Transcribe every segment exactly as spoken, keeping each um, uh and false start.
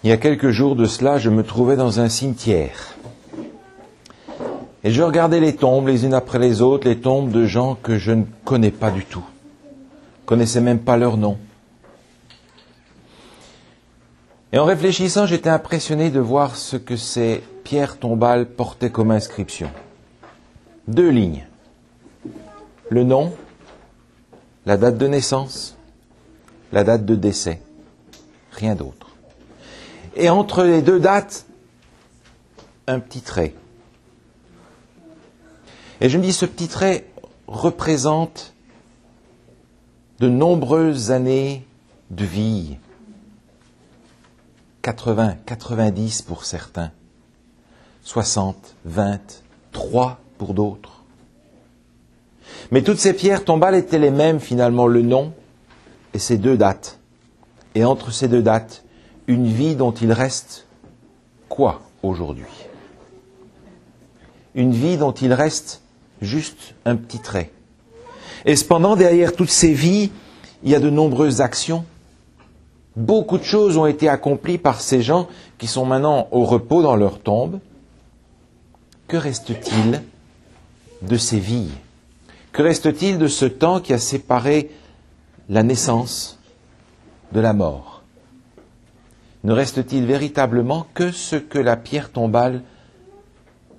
Il y a quelques jours de cela, je me trouvais dans un cimetière. Et je regardais les tombes, les unes après les autres, les tombes de gens que je ne connais pas du tout. Je ne connaissais même pas leur nom. Et en réfléchissant, j'étais impressionné de voir ce que ces pierres tombales portaient comme inscription. Deux lignes. Le nom, la date de naissance, la date de décès. Rien d'autre. Et entre les deux dates, un petit trait. Et je me dis, ce petit trait représente de nombreuses années de vie. quatre-vingts, quatre-vingt-dix pour certains. soixante, vingt, trois pour d'autres. Mais toutes ces pierres tombales étaient les mêmes finalement, le nom et ces deux dates. Et entre ces deux dates, une vie dont il reste quoi aujourd'hui ? Une vie dont il reste juste un petit trait. Et cependant, derrière toutes ces vies, il y a de nombreuses actions. Beaucoup de choses ont été accomplies par ces gens qui sont maintenant au repos dans leur tombe. Que reste-t-il de ces vies ? Que reste-t-il de ce temps qui a séparé la naissance de la mort ? Ne reste-t-il véritablement que ce que la pierre tombale garde ?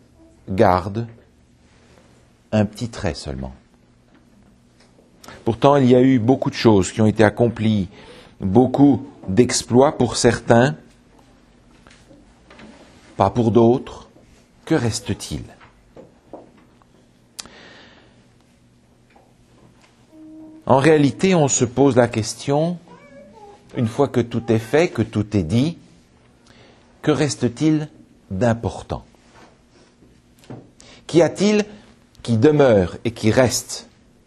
Un petit trait seulement. Pourtant, il y a eu beaucoup de choses qui ont été accomplies, beaucoup d'exploits pour certains, pas pour d'autres. Que reste-t-il ? En réalité, on se pose la question, une fois que tout est fait, que tout est dit, que reste-t-il d'important ? Qu'y a-t-il qui demeure et qui reste ?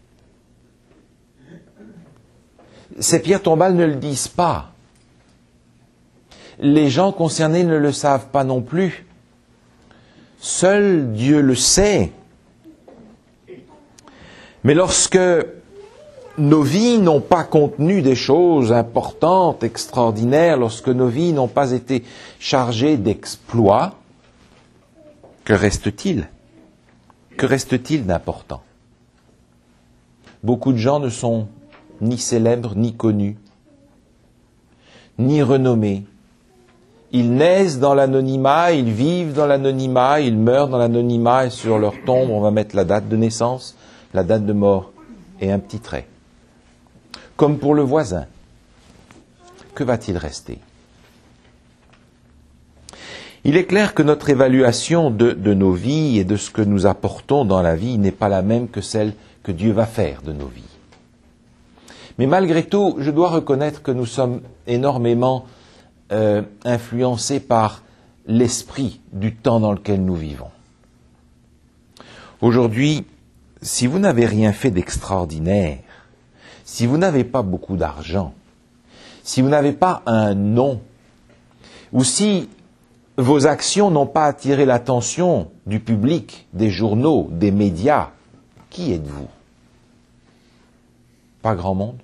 Ces pierres tombales ne le disent pas. Les gens concernés ne le savent pas non plus. Seul Dieu le sait. Mais lorsque nos vies n'ont pas contenu des choses importantes, extraordinaires, lorsque nos vies n'ont pas été chargées d'exploits, que reste-t-il ? Que reste-t-il d'important ? Beaucoup de gens ne sont ni célèbres, ni connus, ni renommés. Ils naissent dans l'anonymat, ils vivent dans l'anonymat, ils meurent dans l'anonymat et sur leur tombe, on va mettre la date de naissance, la date de mort et un petit trait. Comme pour le voisin, que va-t-il rester ? Il est clair que notre évaluation de, de nos vies et de ce que nous apportons dans la vie n'est pas la même que celle que Dieu va faire de nos vies. Mais malgré tout, je dois reconnaître que nous sommes énormément euh, influencés par l'esprit du temps dans lequel nous vivons. Aujourd'hui, si vous n'avez rien fait d'extraordinaire, si vous n'avez pas beaucoup d'argent, si vous n'avez pas un nom, ou si vos actions n'ont pas attiré l'attention du public, des journaux, des médias, qui êtes-vous ? Pas grand monde.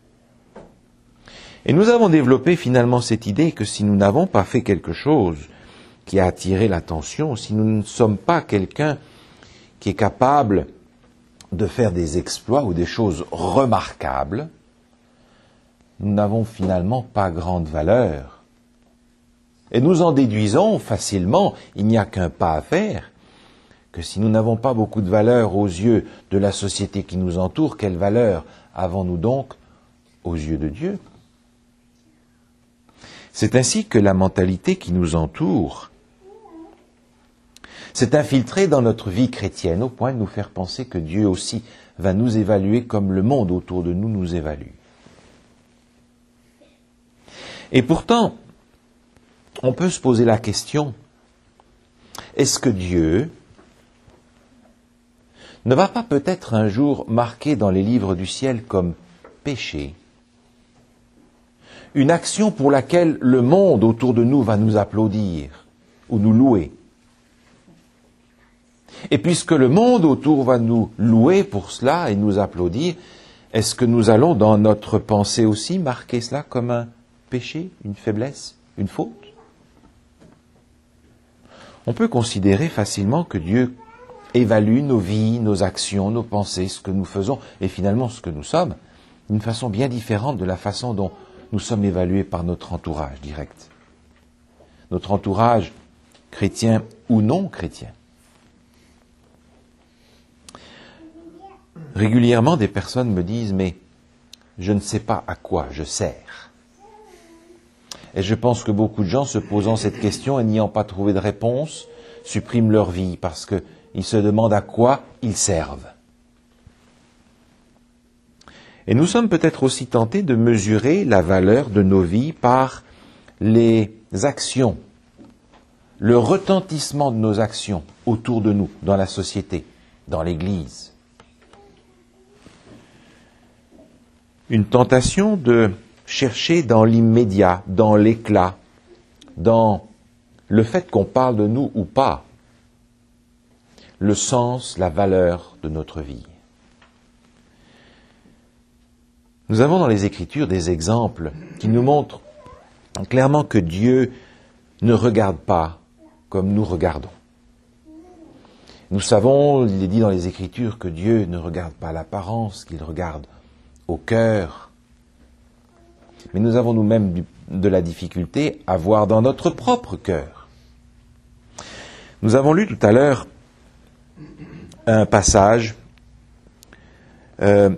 Et nous avons développé finalement cette idée que si nous n'avons pas fait quelque chose qui a attiré l'attention, si nous ne sommes pas quelqu'un qui est capable de faire des exploits ou des choses remarquables, nous n'avons finalement pas grande valeur. Et nous en déduisons facilement, il n'y a qu'un pas à faire, que si nous n'avons pas beaucoup de valeur aux yeux de la société qui nous entoure, quelle valeur avons-nous donc aux yeux de Dieu ? C'est ainsi que la mentalité qui nous entoure s'est infiltrée dans notre vie chrétienne au point de nous faire penser que Dieu aussi va nous évaluer comme le monde autour de nous nous évalue. Et pourtant, on peut se poser la question, est-ce que Dieu ne va pas peut-être un jour marquer dans les livres du ciel comme péché une action pour laquelle le monde autour de nous va nous applaudir ou nous louer ? Et puisque le monde autour va nous louer pour cela et nous applaudir, est-ce que nous allons dans notre pensée aussi marquer cela comme un péché, une faiblesse, une faute ? On peut considérer facilement que Dieu évalue nos vies, nos actions, nos pensées, ce que nous faisons et finalement ce que nous sommes, d'une façon bien différente de la façon dont nous sommes évalués par notre entourage direct. Notre entourage, chrétien ou non chrétien. Régulièrement, des personnes me disent « mais je ne sais pas à quoi je sers ». Et je pense que beaucoup de gens se posant cette question et n'ayant pas trouvé de réponse, suppriment leur vie parce qu'ils se demandent à quoi ils servent. Et nous sommes peut-être aussi tentés de mesurer la valeur de nos vies par les actions, le retentissement de nos actions autour de nous, dans la société, dans l'Église. Une tentation de chercher dans l'immédiat, dans l'éclat, dans le fait qu'on parle de nous ou pas, le sens, la valeur de notre vie. Nous avons dans les Écritures des exemples qui nous montrent clairement que Dieu ne regarde pas comme nous regardons. Nous savons, il est dit dans les Écritures, que Dieu ne regarde pas l'apparence, qu'il regarde au cœur. Mais nous avons nous-mêmes du, de la difficulté à voir dans notre propre cœur. Nous avons lu tout à l'heure un passage, euh,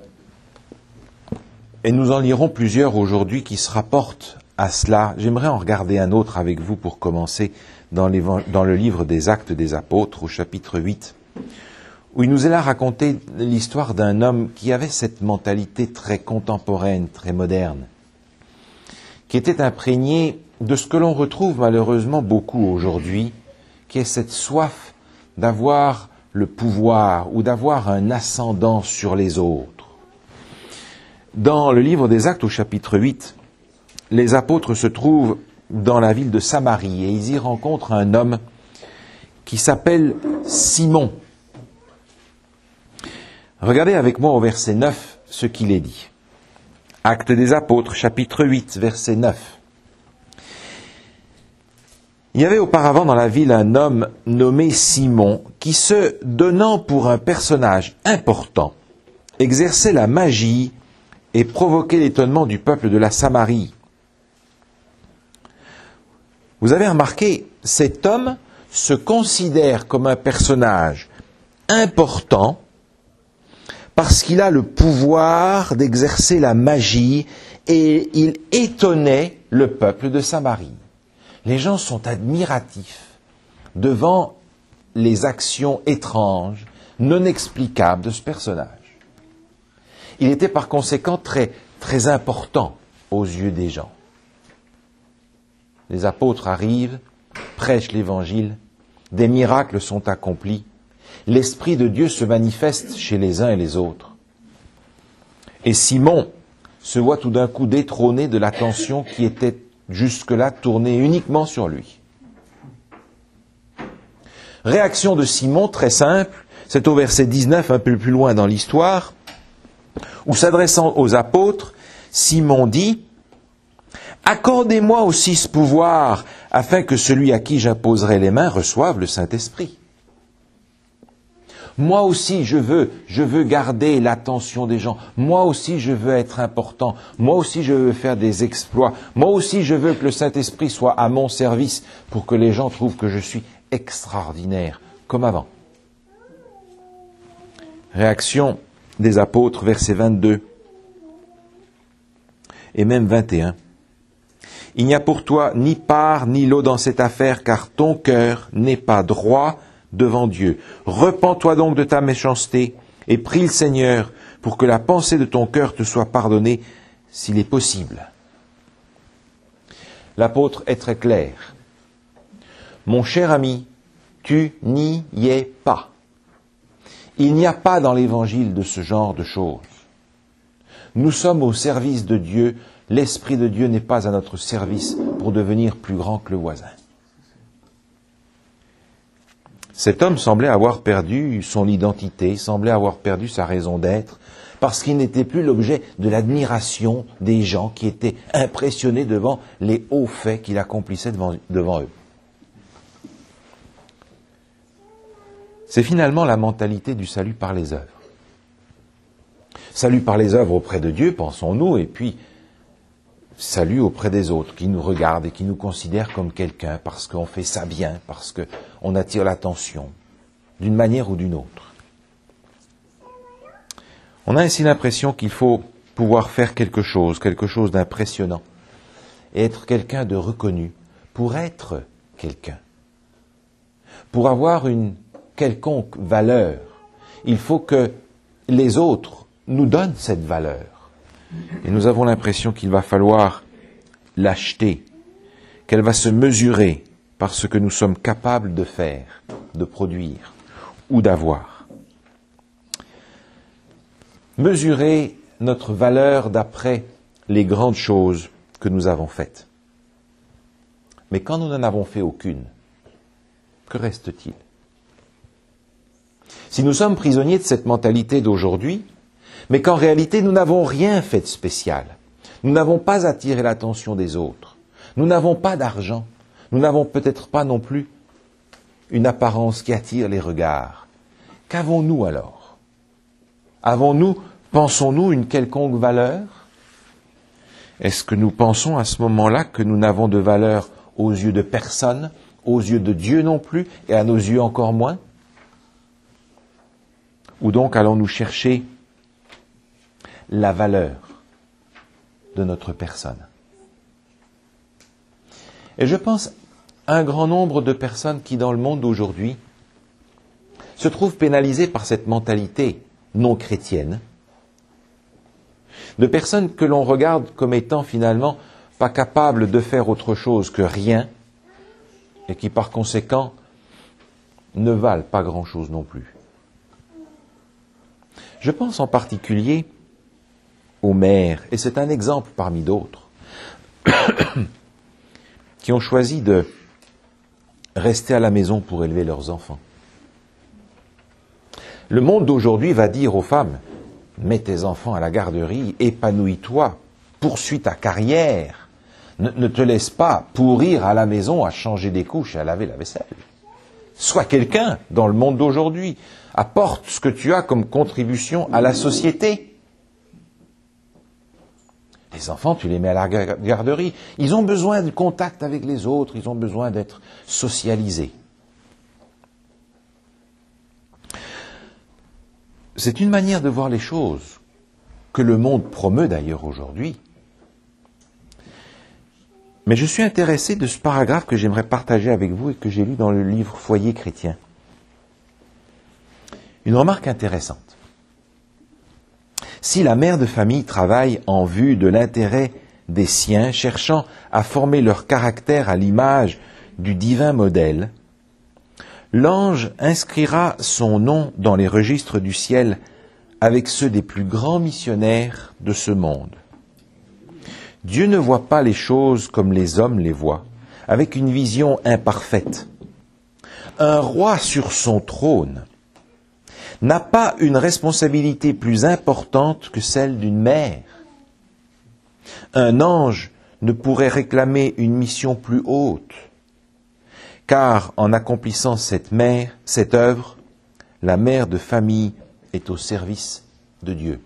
et nous en lirons plusieurs aujourd'hui qui se rapportent à cela. J'aimerais en regarder un autre avec vous pour commencer dans, dans le livre des Actes des Apôtres, au chapitre huit, où il nous est là raconté l'histoire d'un homme qui avait cette mentalité très contemporaine, très moderne, qui était imprégné de ce que l'on retrouve malheureusement beaucoup aujourd'hui, qui est cette soif d'avoir le pouvoir ou d'avoir un ascendant sur les autres. Dans le livre des Actes au chapitre huit, les apôtres se trouvent dans la ville de Samarie et ils y rencontrent un homme qui s'appelle Simon. Regardez avec moi au verset neuf ce qu'il est dit. Actes des Apôtres, chapitre huit, verset neuf. Il y avait auparavant dans la ville un homme nommé Simon qui, se donnant pour un personnage important, exerçait la magie et provoquait l'étonnement du peuple de la Samarie. Vous avez remarqué, cet homme se considère comme un personnage important parce qu'il a le pouvoir d'exercer la magie et il étonnait le peuple de Samarie. Les gens sont admiratifs devant les actions étranges, non explicables de ce personnage. Il était par conséquent très, très important aux yeux des gens. Les apôtres arrivent, prêchent l'évangile, des miracles sont accomplis, l'Esprit de Dieu se manifeste chez les uns et les autres. Et Simon se voit tout d'un coup détrôné de l'attention qui était jusque-là tournée uniquement sur lui. Réaction de Simon, très simple, c'est au verset dix-neuf, un peu plus loin dans l'histoire, où s'adressant aux apôtres, Simon dit « Accordez-moi aussi ce pouvoir, afin que celui à qui j'imposerai les mains reçoive le Saint-Esprit. » Moi aussi, je veux, je veux garder l'attention des gens. Moi aussi, je veux être important. Moi aussi, je veux faire des exploits. Moi aussi, je veux que le Saint-Esprit soit à mon service pour que les gens trouvent que je suis extraordinaire, comme avant. Réaction des apôtres, verset vingt-deux et même vingt et un. Il n'y a pour toi ni part ni lot dans cette affaire, car ton cœur n'est pas droit devant Dieu. Repens-toi donc de ta méchanceté et prie le Seigneur pour que la pensée de ton cœur te soit pardonnée s'il est possible. L'apôtre est très clair. Mon cher ami, tu n'y es pas. Il n'y a pas dans l'Évangile de ce genre de choses. Nous sommes au service de Dieu. L'Esprit de Dieu n'est pas à notre service pour devenir plus grand que le voisin. Cet homme semblait avoir perdu son identité, semblait avoir perdu sa raison d'être, parce qu'il n'était plus l'objet de l'admiration des gens qui étaient impressionnés devant les hauts faits qu'il accomplissait devant, devant eux. c'est finalement la mentalité du salut par les œuvres. Salut par les œuvres auprès de Dieu, pensons-nous, et puis salut auprès des autres, qui nous regardent et qui nous considèrent comme quelqu'un, parce qu'on fait ça bien, parce qu'on attire l'attention, d'une manière ou d'une autre. On a ainsi l'impression qu'il faut pouvoir faire quelque chose, quelque chose d'impressionnant, et être quelqu'un de reconnu, pour être quelqu'un. Pour avoir une quelconque valeur, il faut que les autres nous donnent cette valeur. Et nous avons l'impression qu'il va falloir l'acheter, qu'elle va se mesurer par ce que nous sommes capables de faire, de produire ou d'avoir. Mesurer notre valeur d'après les grandes choses que nous avons faites. Mais quand nous n'en avons fait aucune, que reste-t-il? Si nous sommes prisonniers de cette mentalité d'aujourd'hui, mais qu'en réalité nous n'avons rien fait de spécial, nous n'avons pas attiré l'attention des autres, nous n'avons pas d'argent, nous n'avons peut-être pas non plus une apparence qui attire les regards, qu'avons-nous alors? Avons-nous, pensons-nous, une quelconque valeur? Est-ce que nous pensons à ce moment-là que nous n'avons de valeur aux yeux de personne, aux yeux de Dieu non plus, et à nos yeux encore moins? Ou donc allons-nous chercher la valeur de notre personne? Et je pense à un grand nombre de personnes qui, dans le monde d'aujourd'hui, se trouvent pénalisées par cette mentalité non chrétienne, de personnes que l'on regarde comme étant finalement pas capables de faire autre chose que rien, et qui par conséquent ne valent pas grand-chose non plus. Je pense en particulier aux mères, et c'est un exemple parmi d'autres, qui ont choisi de rester à la maison pour élever leurs enfants. Le monde d'aujourd'hui va dire aux femmes, mets tes enfants à la garderie, épanouis-toi, poursuis ta carrière, ne, ne te laisse pas pourrir à la maison à changer des couches et à laver la vaisselle. Sois quelqu'un dans le monde d'aujourd'hui, apporte ce que tu as comme contribution à la société. Les enfants, tu les mets à la garderie, ils ont besoin de contact avec les autres, ils ont besoin d'être socialisés. C'est une manière de voir les choses que le monde promeut d'ailleurs aujourd'hui. Mais je suis intéressé de ce paragraphe que j'aimerais partager avec vous et que j'ai lu dans le livre Foyer chrétien. Une remarque intéressante. Si la mère de famille travaille en vue de l'intérêt des siens, cherchant à former leur caractère à l'image du divin modèle, l'ange inscrira son nom dans les registres du ciel avec ceux des plus grands missionnaires de ce monde. Dieu ne voit pas les choses comme les hommes les voient, avec une vision imparfaite. Un roi sur son trône n'a pas une responsabilité plus importante que celle d'une mère. Un ange ne pourrait réclamer une mission plus haute, car en accomplissant cette mère, cette œuvre, la mère de famille est au service de Dieu.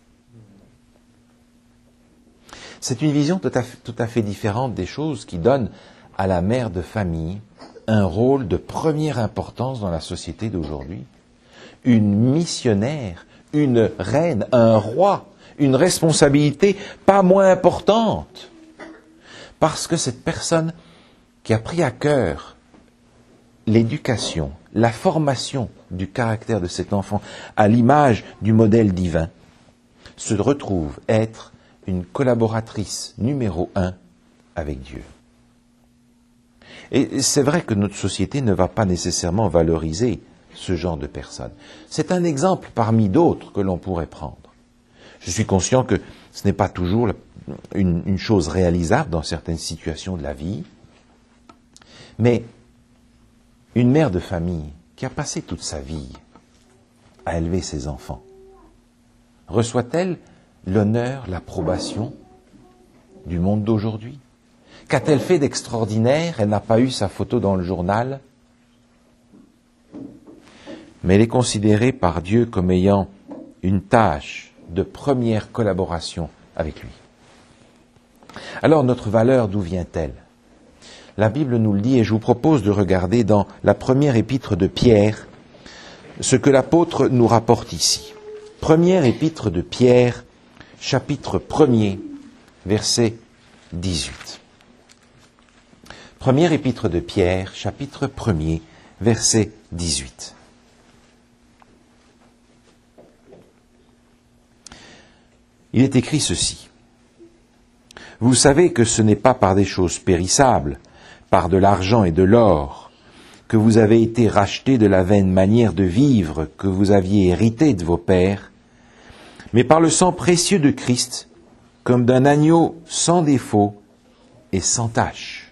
C'est une vision tout à fait, tout à fait différente des choses qui donne à la mère de famille un rôle de première importance dans la société d'aujourd'hui. Une missionnaire, une reine, un roi, une responsabilité pas moins importante. Parce que cette personne qui a pris à cœur l'éducation, la formation du caractère de cet enfant à l'image du modèle divin, se retrouve être une collaboratrice numéro un avec Dieu. Et c'est vrai que notre société ne va pas nécessairement valoriser ce genre de personnes. C'est un exemple parmi d'autres que l'on pourrait prendre. Je suis conscient que ce n'est pas toujours une, une chose réalisable dans certaines situations de la vie, mais une mère de famille qui a passé toute sa vie à élever ses enfants, reçoit-elle l'honneur, l'approbation du monde d'aujourd'hui? Qu'a-t-elle fait d'extraordinaire? Elle n'a pas eu sa photo dans le journal. mais elle est considérée par Dieu comme ayant une tâche de première collaboration avec lui. Alors notre valeur, d'où vient-elle ? La Bible nous le dit et je vous propose de regarder dans la première épître de Pierre ce que l'apôtre nous rapporte ici. Première épître de Pierre, chapitre premier, verset dix-huit. Première épître de Pierre, chapitre premier, verset dix-huit. Il est écrit ceci. Vous savez que ce n'est pas par des choses périssables, par de l'argent et de l'or, que vous avez été rachetés de la vaine manière de vivre que vous aviez hérité de vos pères, mais par le sang précieux de Christ, comme d'un agneau sans défaut et sans tache.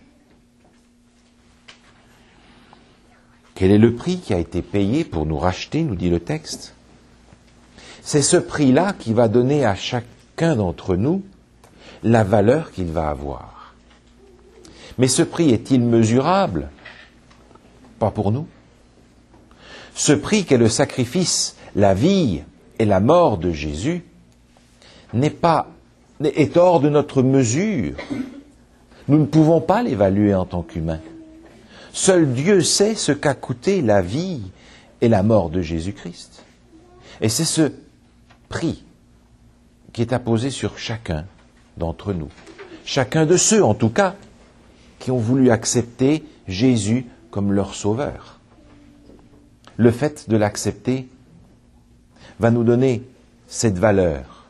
Quel est le prix qui a été payé pour nous racheter, nous dit le texte ? C'est ce prix-là qui va donner à chacun d'entre nous la valeur qu'il va avoir. Mais ce prix est-il mesurable ? Pas pour nous. Ce prix qu'est le sacrifice, la vie et la mort de Jésus n'est pas, est hors de notre mesure. Nous ne pouvons pas l'évaluer en tant qu'humains. Seul Dieu sait ce qu'a coûté la vie et la mort de Jésus-Christ. Et c'est ce prix qui est apposé sur chacun d'entre nous. Chacun de ceux, en tout cas, qui ont voulu accepter Jésus comme leur sauveur. Le fait de l'accepter va nous donner cette valeur.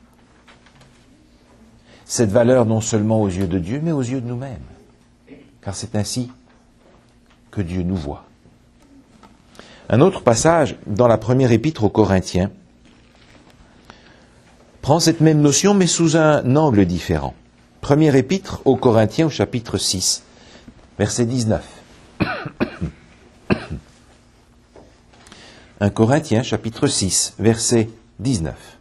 Cette valeur non seulement aux yeux de Dieu, mais aux yeux de nous-mêmes. Car c'est ainsi que Dieu nous voit. Un autre passage dans la première épître aux Corinthiens prend cette même notion, mais sous un angle différent. Première épître aux Corinthiens, au chapitre six, verset dix-neuf. un Corinthiens, chapitre six, verset dix-neuf.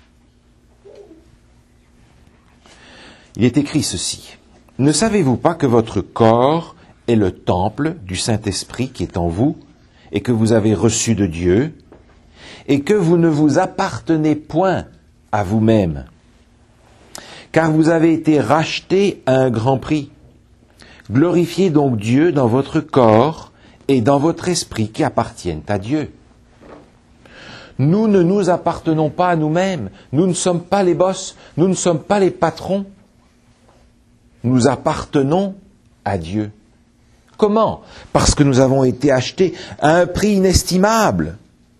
Il est écrit ceci. « Ne savez-vous pas que votre corps est le temple du Saint-Esprit qui est en vous, et que vous avez reçu de Dieu, et que vous ne vous appartenez point à vous-même, car vous avez été rachetés à un grand prix. Glorifiez donc Dieu dans votre corps et dans votre esprit qui appartiennent à Dieu. » Nous ne nous appartenons pas à nous-mêmes, nous ne sommes pas les boss, nous ne sommes pas les patrons. Nous appartenons à Dieu. Comment ? Parce que nous avons été achetés à un prix inestimable,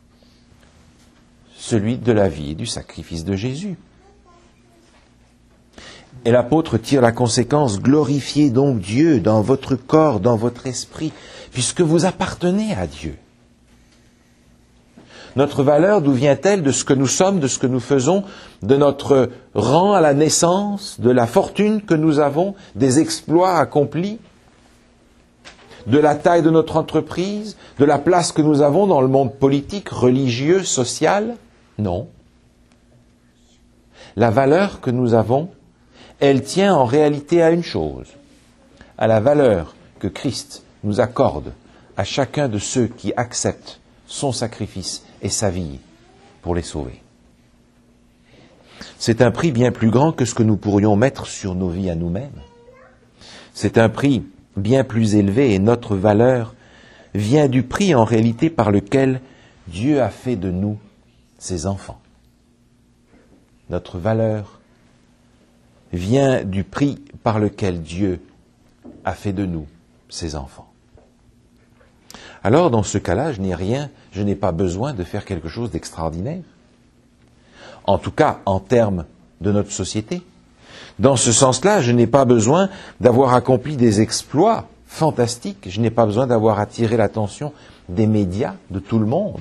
celui de la vie et du sacrifice de Jésus. Et l'apôtre tire la conséquence, glorifiez donc Dieu dans votre corps, dans votre esprit, puisque vous appartenez à Dieu. Notre valeur, d'où vient-elle ? De ce que nous sommes, de ce que nous faisons, de notre rang à la naissance, de la fortune que nous avons, des exploits accomplis, de la taille de notre entreprise, de la place que nous avons dans le monde politique, religieux, social ? Non. La valeur que nous avons, elle tient en réalité à une chose, à la valeur que Christ nous accorde à chacun de ceux qui acceptent son sacrifice et sa vie pour les sauver. C'est un prix bien plus grand que ce que nous pourrions mettre sur nos vies à nous-mêmes. C'est un prix bien plus élevé et notre valeur vient du prix en réalité par lequel Dieu a fait de nous ses enfants. Notre valeur vient du prix par lequel Dieu a fait de nous ses enfants. Alors, dans ce cas-là, je n'ai rien, je n'ai pas besoin de faire quelque chose d'extraordinaire. En tout cas, en termes de notre société. Dans ce sens-là, je n'ai pas besoin d'avoir accompli des exploits fantastiques. Je n'ai pas besoin d'avoir attiré l'attention des médias, de tout le monde,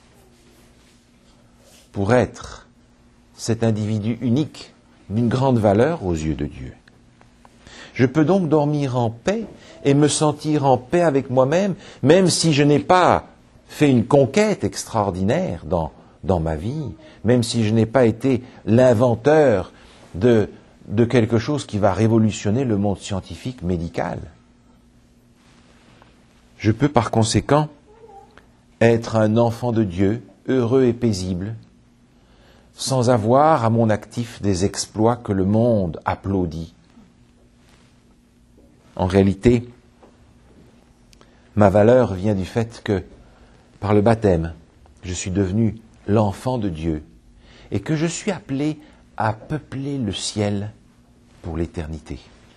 pour être cet individu unique, d'une grande valeur aux yeux de Dieu. Je peux donc dormir en paix et me sentir en paix avec moi-même, même si je n'ai pas fait une conquête extraordinaire dans, dans ma vie, même si je n'ai pas été l'inventeur de, de quelque chose qui va révolutionner le monde scientifique, médical. Je peux par conséquent être un enfant de Dieu, heureux et paisible, sans avoir à mon actif des exploits que le monde applaudit. En réalité, ma valeur vient du fait que, par le baptême, je suis devenu l'enfant de Dieu et que je suis appelé à peupler le ciel pour l'éternité.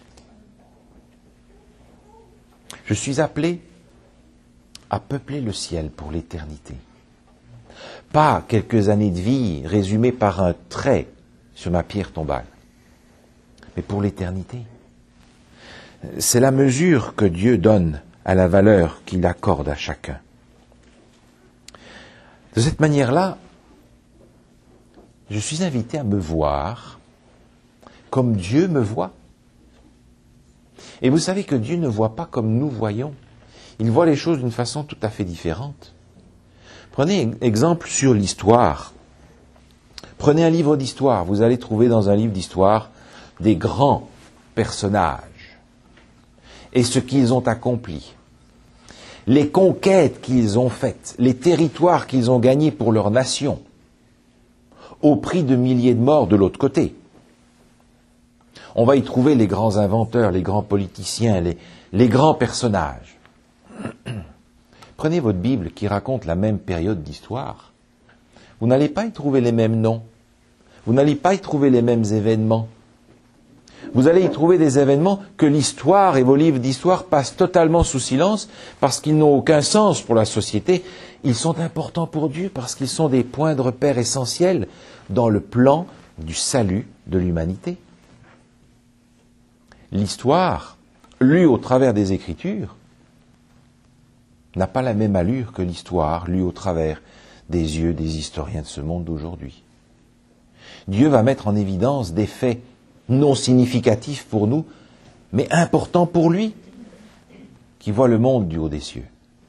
Je suis appelé à peupler le ciel pour l'éternité. Pas quelques années de vie résumées par un trait sur ma pierre tombale, mais pour l'éternité. C'est la mesure que Dieu donne à la valeur qu'il accorde à chacun. De cette manière-là, je suis invité à me voir comme Dieu me voit. Et vous savez que Dieu ne voit pas comme nous voyons. Il voit les choses d'une façon tout à fait différente. Prenez exemple sur l'histoire. Prenez un livre d'histoire. Vous allez trouver dans un livre d'histoire des grands personnages et ce qu'ils ont accompli, les conquêtes qu'ils ont faites, les territoires qu'ils ont gagnés pour leur nation, au prix de milliers de morts de l'autre côté. On va y trouver les grands inventeurs, les grands politiciens, les, les grands personnages. Prenez votre Bible qui raconte la même période d'histoire. Vous n'allez pas y trouver les mêmes noms. Vous n'allez pas y trouver les mêmes événements. Vous allez y trouver des événements que l'histoire et vos livres d'histoire passent totalement sous silence parce qu'ils n'ont aucun sens pour la société. Ils sont importants pour Dieu parce qu'ils sont des points de repère essentiels dans le plan du salut de l'humanité. L'histoire, lue au travers des Écritures, n'a pas la même allure que l'histoire lue au travers des yeux des historiens de ce monde d'aujourd'hui. Dieu va mettre en évidence des faits non significatifs pour nous, mais importants pour lui, qui voit le monde du haut des cieux.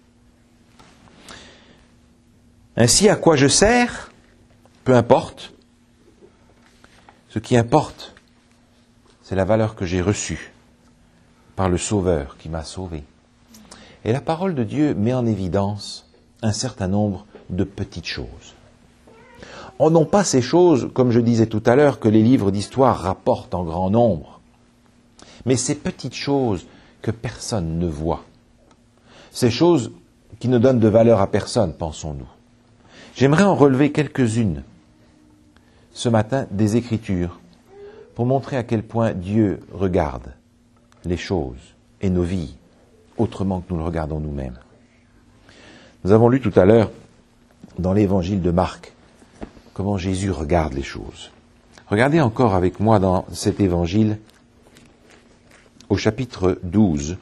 Ainsi, à quoi je sers, peu importe. Ce qui importe, c'est la valeur que j'ai reçue par le Sauveur qui m'a sauvé. Et la parole de Dieu met en évidence un certain nombre de petites choses. On n'a pas ces choses, comme je disais tout à l'heure, que les livres d'histoire rapportent en grand nombre, mais ces petites choses que personne ne voit. Ces choses qui ne donnent de valeur à personne, pensons-nous. J'aimerais en relever quelques-unes ce matin des Écritures pour montrer à quel point Dieu regarde les choses et nos vies autrement que nous le regardons nous-mêmes. Nous avons lu tout à l'heure dans l'évangile de Marc comment Jésus regarde les choses. Regardez encore avec moi dans cet évangile au chapitre douze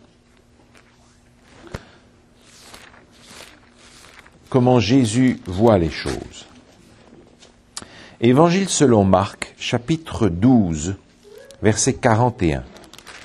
comment Jésus voit les choses. Évangile selon Marc, chapitre douze, verset quarante et un.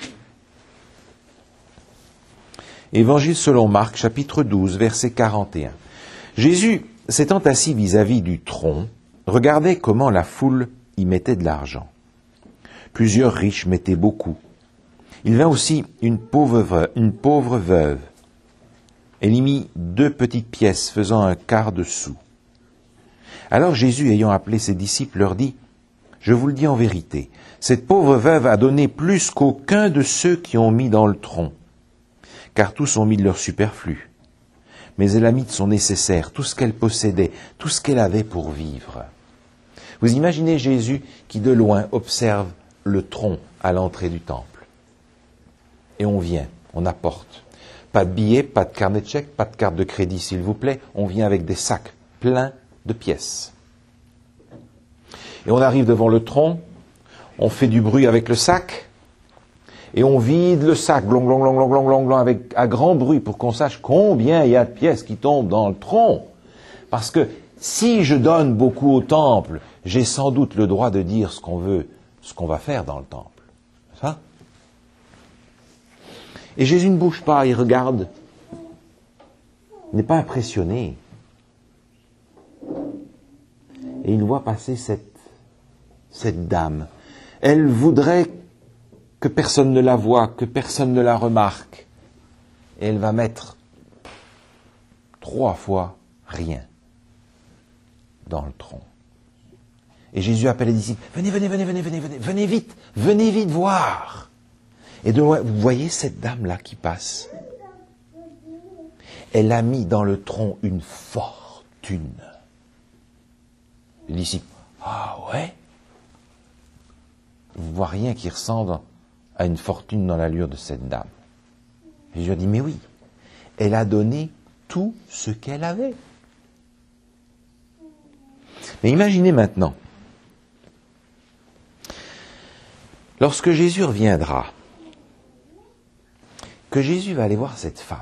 Évangile selon Marc, chapitre douze, verset quarante et un. Jésus, s'étant assis vis-à-vis du tronc, regardait comment la foule y mettait de l'argent. Plusieurs riches mettaient beaucoup. Il vint aussi une pauvre veuve, une pauvre veuve. Elle y mit deux petites pièces faisant un quart de sou. Alors Jésus, ayant appelé ses disciples, leur dit, « Je vous le dis en vérité, cette pauvre veuve a donné plus qu'aucun de ceux qui ont mis dans le tronc, car tous ont mis de leur superflu. Mais elle a mis de son nécessaire, tout ce qu'elle possédait, tout ce qu'elle avait pour vivre. » Vous imaginez Jésus qui de loin observe le tronc à l'entrée du temple. Et on vient, on apporte. Pas de billets, pas de carnet de chèques, pas de carte de crédit s'il vous plaît, on vient avec des sacs pleins de pièces. Et on arrive devant le tronc, on fait du bruit avec le sac, et on vide le sac, blong, blong, blong, blong, blong, blong, avec, à grand bruit, pour qu'on sache combien il y a de pièces qui tombent dans le tronc. Parce que si je donne beaucoup au temple, j'ai sans doute le droit de dire ce qu'on veut, ce qu'on va faire dans le temple. Ça ? Et Jésus ne bouge pas, il regarde. Il n'est pas impressionné. Et il voit passer cette, cette dame. Elle voudrait que personne ne la voie, que personne ne la remarque. Et elle va mettre trois fois rien dans le tronc. Et Jésus appelle les disciples, venez, venez, venez, venez, venez, venez, venez vite, venez vite voir. Et de loin, vous voyez cette dame-là qui passe. Elle a mis dans le tronc une fortune. Les disciples, ah ouais? Vous ne voyez rien qui ressemble à une fortune dans l'allure de cette dame. Jésus a dit, mais oui, elle a donné tout ce qu'elle avait. Mais imaginez maintenant, lorsque Jésus reviendra, que Jésus va aller voir cette femme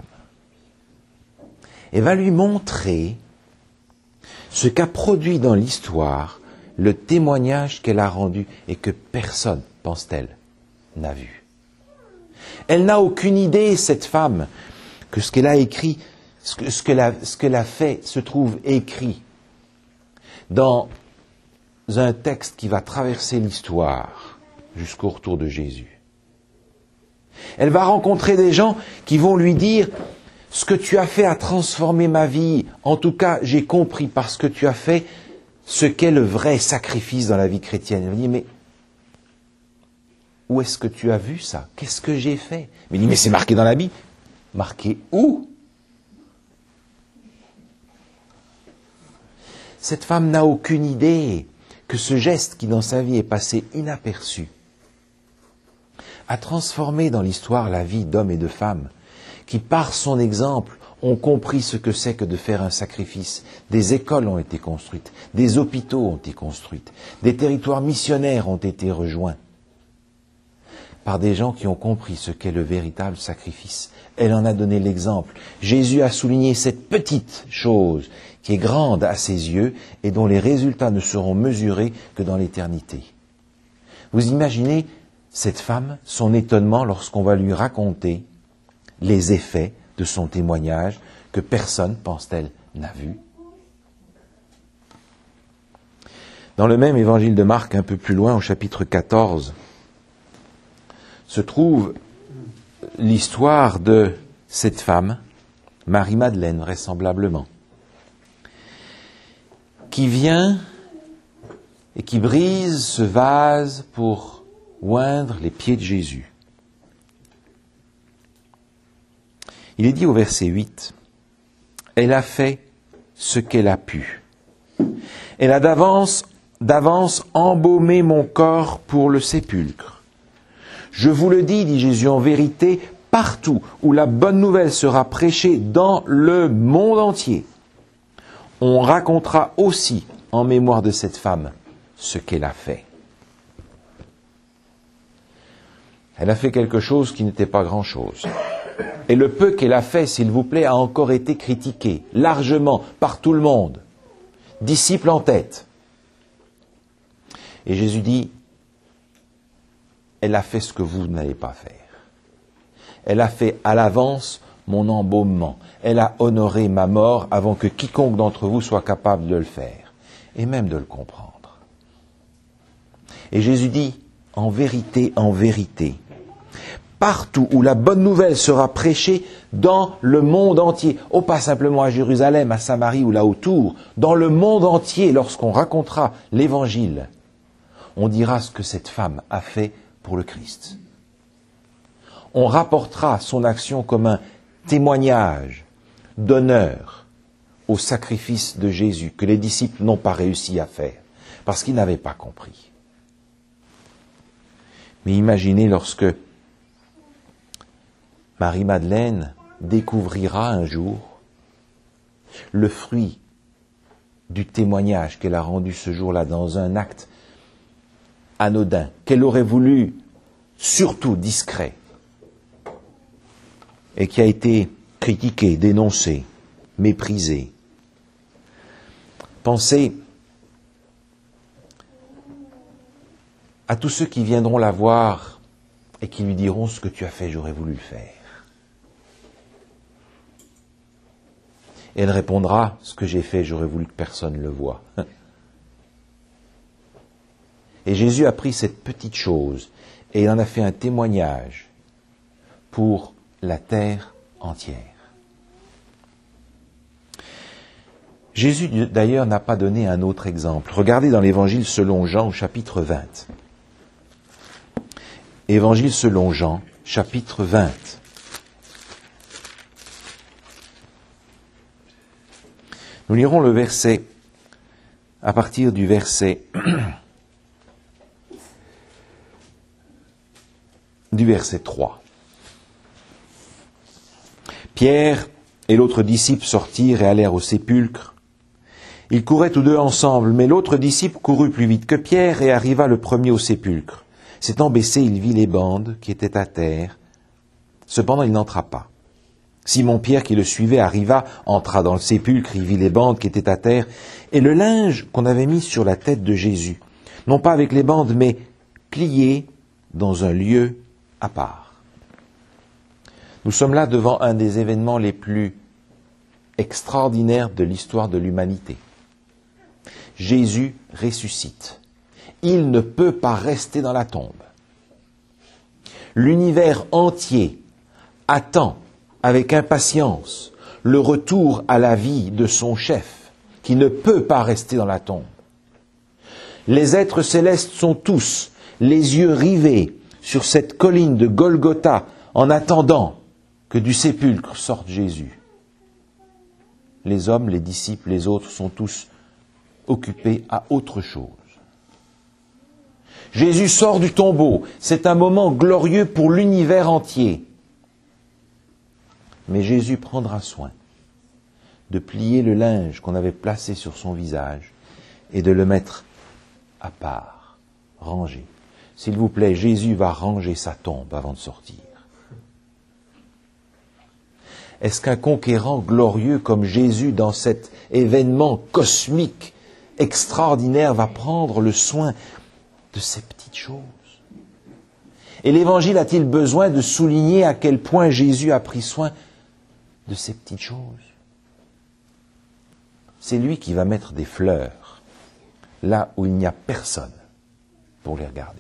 et va lui montrer ce qu'a produit dans l'histoire le témoignage qu'elle a rendu et que personne, pense-t-elle, n'a vu. Elle n'a aucune idée, cette femme, que ce qu'elle a écrit, ce que, ce qu'elle a, ce qu'elle a fait se trouve écrit dans un texte qui va traverser l'histoire jusqu'au retour de Jésus. Elle va rencontrer des gens qui vont lui dire « Ce que tu as fait a transformé ma vie. En tout cas, j'ai compris par ce que tu as fait ce qu'est le vrai sacrifice dans la vie chrétienne. » Elle me dit « Mais où est-ce que tu as vu ça? Qu'est-ce que j'ai fait ?» Elle me dit « Mais c'est marqué dans la Bible. » Marqué où? Cette femme n'a aucune idée que ce geste qui dans sa vie est passé inaperçu a transformé dans l'histoire la vie d'hommes et de femmes qui, par son exemple, ont compris ce que c'est que de faire un sacrifice. Des écoles ont été construites, des hôpitaux ont été construits, des territoires missionnaires ont été rejoints par des gens qui ont compris ce qu'est le véritable sacrifice. Elle en a donné l'exemple. Jésus a souligné cette petite chose qui est grande à ses yeux et dont les résultats ne seront mesurés que dans l'éternité. Vous imaginez cette femme, son étonnement lorsqu'on va lui raconter les effets de son témoignage que personne, pense-t-elle, n'a vu. Dans le même évangile de Marc, un peu plus loin, au chapitre quatorze, se trouve l'histoire de cette femme, Marie-Madeleine, vraisemblablement, qui vient et qui brise ce vase pour oindre les pieds de Jésus. Il est dit au verset huit, « Elle a fait ce qu'elle a pu. Elle a d'avance, d'avance embaumé mon corps pour le sépulcre. Je vous le dis, dit Jésus, en vérité, partout où la bonne nouvelle sera prêchée dans le monde entier, on racontera aussi en mémoire de cette femme ce qu'elle a fait. » Elle a fait quelque chose qui n'était pas grand-chose. Et le peu qu'elle a fait, s'il vous plaît, a encore été critiqué, largement, par tout le monde. Disciples en tête. Et Jésus dit, elle a fait ce que vous n'allez pas faire. Elle a fait à l'avance mon embaumement. Elle a honoré ma mort avant que quiconque d'entre vous soit capable de le faire. Et même de le comprendre. Et Jésus dit, en vérité, en vérité, partout où la bonne nouvelle sera prêchée dans le monde entier, oh pas simplement à Jérusalem, à Samarie ou là autour, dans le monde entier, lorsqu'on racontera l'évangile, on dira ce que cette femme a fait pour le Christ. On rapportera son action comme un témoignage d'honneur au sacrifice de Jésus que les disciples n'ont pas réussi à faire, parce qu'ils n'avaient pas compris. Mais imaginez lorsque Marie-Madeleine découvrira un jour le fruit du témoignage qu'elle a rendu ce jour-là dans un acte anodin, qu'elle aurait voulu surtout discret, et qui a été critiqué, dénoncé, méprisé. Pensez à tous ceux qui viendront la voir et qui lui diront « Ce que tu as fait, j'aurais voulu le faire ». Et elle répondra, ce que j'ai fait, j'aurais voulu que personne le voie. Et Jésus a pris cette petite chose et il en a fait un témoignage pour la terre entière. Jésus, d'ailleurs, n'a pas donné un autre exemple. Regardez dans l'Évangile selon Jean, au chapitre vingt. Évangile selon Jean, chapitre vingt. Nous lirons le verset, à partir du verset, du verset trois. Pierre et l'autre disciple sortirent et allèrent au sépulcre. Ils couraient tous deux ensemble, mais l'autre disciple courut plus vite que Pierre et arriva le premier au sépulcre. S'étant baissé, il vit les bandes qui étaient à terre. Cependant, il n'entra pas. Simon-Pierre, qui le suivait, arriva, entra dans le sépulcre, il vit les bandes qui étaient à terre, et le linge qu'on avait mis sur la tête de Jésus, non pas avec les bandes, mais plié dans un lieu à part. Nous sommes là devant un des événements les plus extraordinaires de l'histoire de l'humanité. Jésus ressuscite. Il ne peut pas rester dans la tombe. L'univers entier attend avec impatience le retour à la vie de son chef, qui ne peut pas rester dans la tombe. Les êtres célestes sont tous les yeux rivés sur cette colline de Golgotha en attendant que du sépulcre sorte Jésus. Les hommes, les disciples, les autres sont tous occupés à autre chose. Jésus sort du tombeau. C'est un moment glorieux pour l'univers entier. Mais Jésus prendra soin de plier le linge qu'on avait placé sur son visage et de le mettre à part, rangé. S'il vous plaît, Jésus va ranger sa tombe avant de sortir. Est-ce qu'un conquérant glorieux comme Jésus, dans cet événement cosmique extraordinaire, va prendre le soin de ces petites choses? Et l'Évangile a-t-il besoin de souligner à quel point Jésus a pris soin de ces petites choses? C'est lui qui va mettre des fleurs là où il n'y a personne pour les regarder.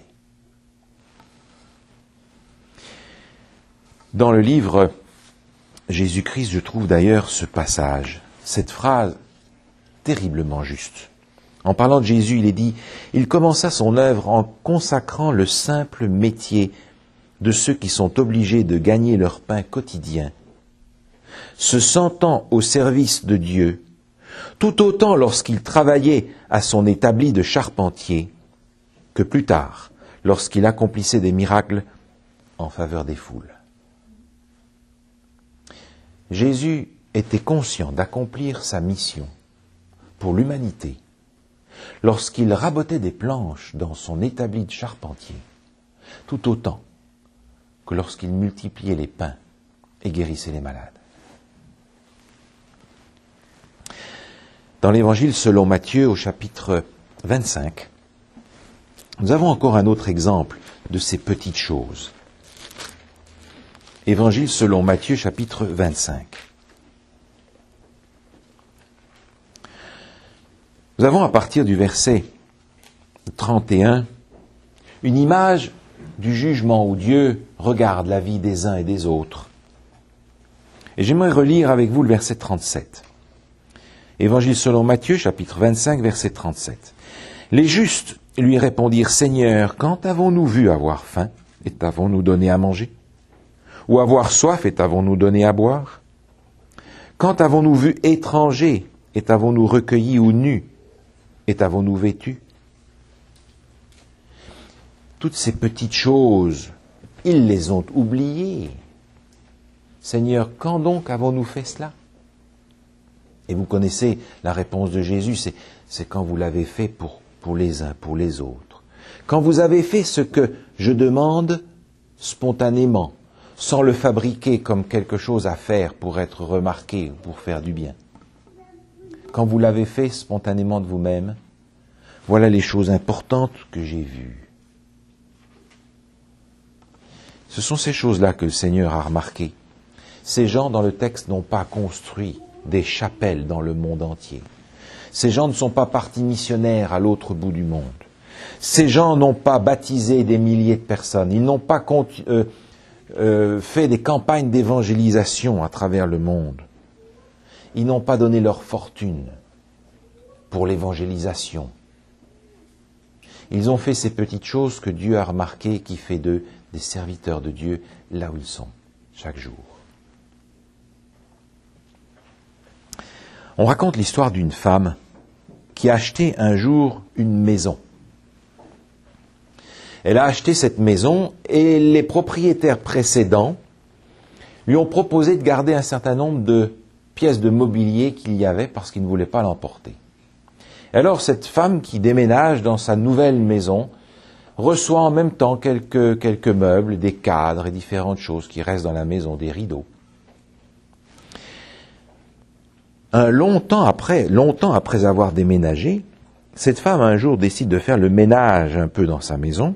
Dans le livre Jésus-Christ, je trouve d'ailleurs ce passage, cette phrase terriblement juste. En parlant de Jésus, il est dit « Il commença son œuvre en consacrant le simple métier de ceux qui sont obligés de gagner leur pain quotidien, se sentant au service de Dieu, tout autant lorsqu'il travaillait à son établi de charpentier, que plus tard, lorsqu'il accomplissait des miracles en faveur des foules. » Jésus était conscient d'accomplir sa mission pour l'humanité lorsqu'il rabotait des planches dans son établi de charpentier, tout autant que lorsqu'il multipliait les pains et guérissait les malades. Dans l'Évangile selon Matthieu, au chapitre vingt-cinq, nous avons encore un autre exemple de ces petites choses. Évangile selon Matthieu, chapitre vingt-cinq. Nous avons à partir du verset trente et un une image du jugement où Dieu regarde la vie des uns et des autres. Et j'aimerais relire avec vous le verset trente-sept. Évangile selon Matthieu, chapitre vingt-cinq, verset trente-sept. Les justes lui répondirent, « Seigneur, quand avons-nous vu avoir faim et t'avons-nous donné à manger? Ou avoir soif et t'avons-nous donné à boire? Quand avons-nous vu étranger et t'avons-nous recueilli ou nu et t'avons-nous vêtu? » Toutes ces petites choses, ils les ont oubliées. Seigneur, quand donc avons-nous fait cela? Et vous connaissez la réponse de Jésus, c'est, c'est quand vous l'avez fait pour, pour les uns, pour les autres. Quand vous avez fait ce que je demande spontanément, sans le fabriquer comme quelque chose à faire pour être remarqué ou pour faire du bien. Quand vous l'avez fait spontanément de vous-même, voilà les choses importantes que j'ai vues. Ce sont ces choses-là que le Seigneur a remarquées. Ces gens dans le texte n'ont pas construit des chapelles dans le monde entier. Ces gens ne sont pas partis missionnaires à l'autre bout du monde. Ces gens n'ont pas baptisé des milliers de personnes. Ils n'ont pas continu, euh, euh, fait des campagnes d'évangélisation à travers le monde. Ils n'ont pas donné leur fortune pour l'évangélisation. Ils ont fait ces petites choses que Dieu a remarquées, qui fait d'eux des serviteurs de Dieu là où ils sont, chaque jour. On raconte l'histoire d'une femme qui a acheté un jour une maison. Elle a acheté cette maison et les propriétaires précédents lui ont proposé de garder un certain nombre de pièces de mobilier qu'il y avait parce qu'ils ne voulaient pas l'emporter. Alors cette femme qui déménage dans sa nouvelle maison reçoit en même temps quelques, quelques meubles, des cadres et différentes choses qui restent dans la maison, des rideaux. Un longtemps après, longtemps après avoir déménagé, cette femme un jour décide de faire le ménage un peu dans sa maison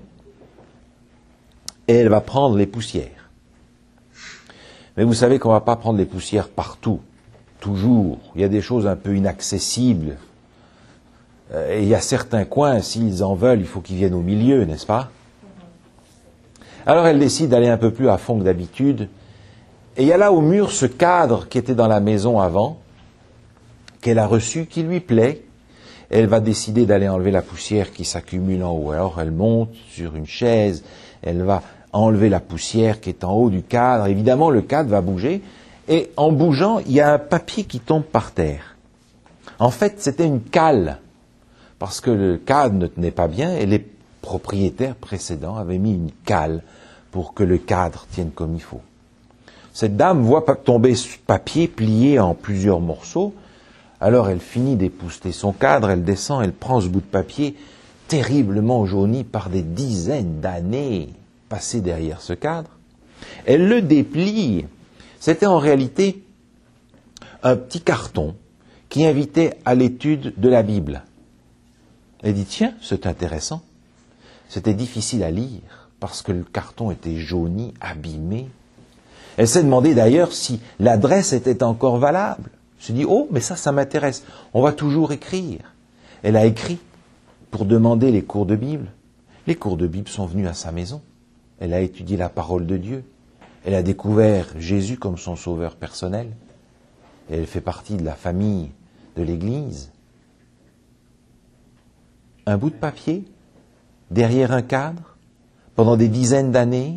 et elle va prendre les poussières. Mais vous savez qu'on ne va pas prendre les poussières partout, toujours. Il y a des choses un peu inaccessibles. Et il y a certains coins, s'ils en veulent, il faut qu'ils viennent au milieu, n'est-ce pas? Alors elle décide d'aller un peu plus à fond que d'habitude. Et il y a là au mur ce cadre qui était dans la maison avant, qu'elle a reçu, qui lui plaît. Elle va décider d'aller enlever la poussière qui s'accumule en haut. Alors elle monte sur une chaise, elle va enlever la poussière qui est en haut du cadre. Évidemment, le cadre va bouger. Et en bougeant, il y a un papier qui tombe par terre. En fait, c'était une cale. Parce que le cadre ne tenait pas bien et les propriétaires précédents avaient mis une cale pour que le cadre tienne comme il faut. Cette dame voit tomber ce papier plié en plusieurs morceaux. Alors elle finit d'épousseter son cadre, elle descend, elle prend ce bout de papier terriblement jauni par des dizaines d'années passées derrière ce cadre. Elle le déplie. C'était en réalité un petit carton qui invitait à l'étude de la Bible. Elle dit, tiens, c'est intéressant. C'était difficile à lire parce que le carton était jauni, abîmé. Elle s'est demandé d'ailleurs si l'adresse était encore valable. Elle s'est dit, oh, mais ça, ça m'intéresse. On va toujours écrire. Elle a écrit pour demander les cours de Bible. Les cours de Bible sont venus à sa maison. Elle a étudié la parole de Dieu. Elle a découvert Jésus comme son sauveur personnel. Et elle fait partie de la famille de l'Église. Un bout de papier, derrière un cadre, pendant des dizaines d'années.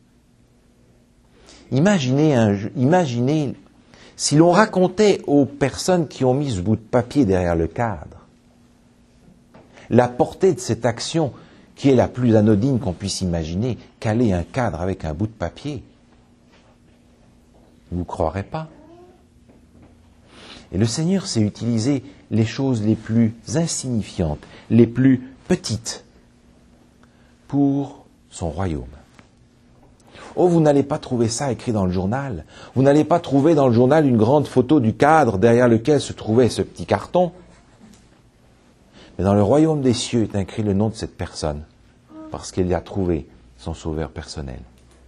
Imaginez, un, imaginez si l'on racontait aux personnes qui ont mis ce bout de papier derrière le cadre, la portée de cette action qui est la plus anodine qu'on puisse imaginer, caler un cadre avec un bout de papier. Vous ne croirez pas. Et le Seigneur sait utiliser les choses les plus insignifiantes, les plus petites, pour son royaume. Oh, vous n'allez pas trouver ça écrit dans le journal. Vous n'allez pas trouver dans le journal une grande photo du cadre derrière lequel se trouvait ce petit carton. Mais dans le royaume des cieux est inscrit le nom de cette personne, parce qu'elle y a trouvé son sauveur personnel.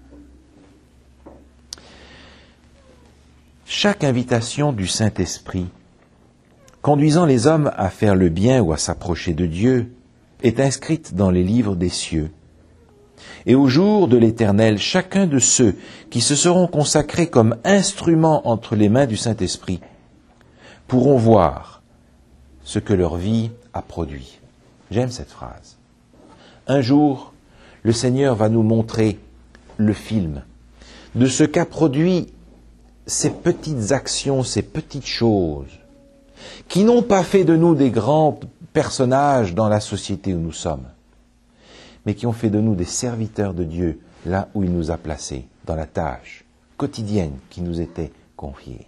Chaque invitation du Saint-Esprit, conduisant les hommes à faire le bien ou à s'approcher de Dieu, est inscrite dans les livres des cieux. Et au jour de l'Éternel, chacun de ceux qui se seront consacrés comme instruments entre les mains du Saint-Esprit pourront voir ce que leur vie a produit. J'aime cette phrase. Un jour, le Seigneur va nous montrer le film de ce qu'a produit ces petites actions, ces petites choses, qui n'ont pas fait de nous des grands personnages dans la société où nous sommes, mais qui ont fait de nous des serviteurs de Dieu là où il nous a placés, dans la tâche quotidienne qui nous était confiée.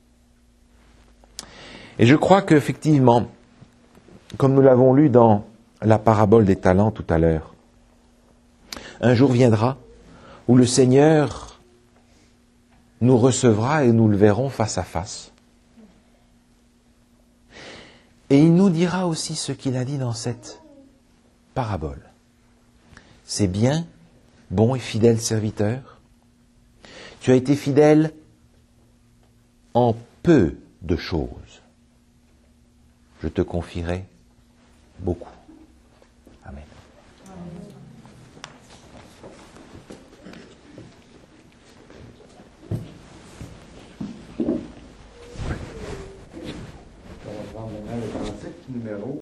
Et je crois qu'effectivement, comme nous l'avons lu dans la parabole des talents tout à l'heure, un jour viendra où le Seigneur nous recevra et nous le verrons face à face. Et il nous dira aussi ce qu'il a dit dans cette parabole. C'est bien, bon et fidèle serviteur. Tu as été fidèle en peu de choses. Je te confierai beaucoup. Amen. On va voir maintenant le verset qui nous numéro